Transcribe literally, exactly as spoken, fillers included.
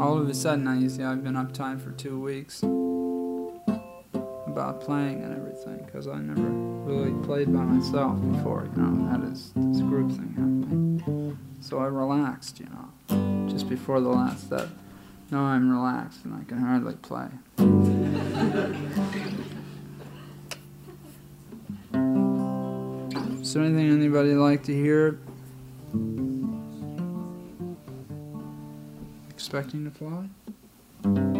all of a sudden, I, you see, I've been uptight for two weeks about playing and everything, because I never really played by myself before, you know, had this, this group thing happening. So I relaxed, you know, just before the last step. Now I'm relaxed and I can hardly play. Is there anything anybody like to hear? Expecting to fly?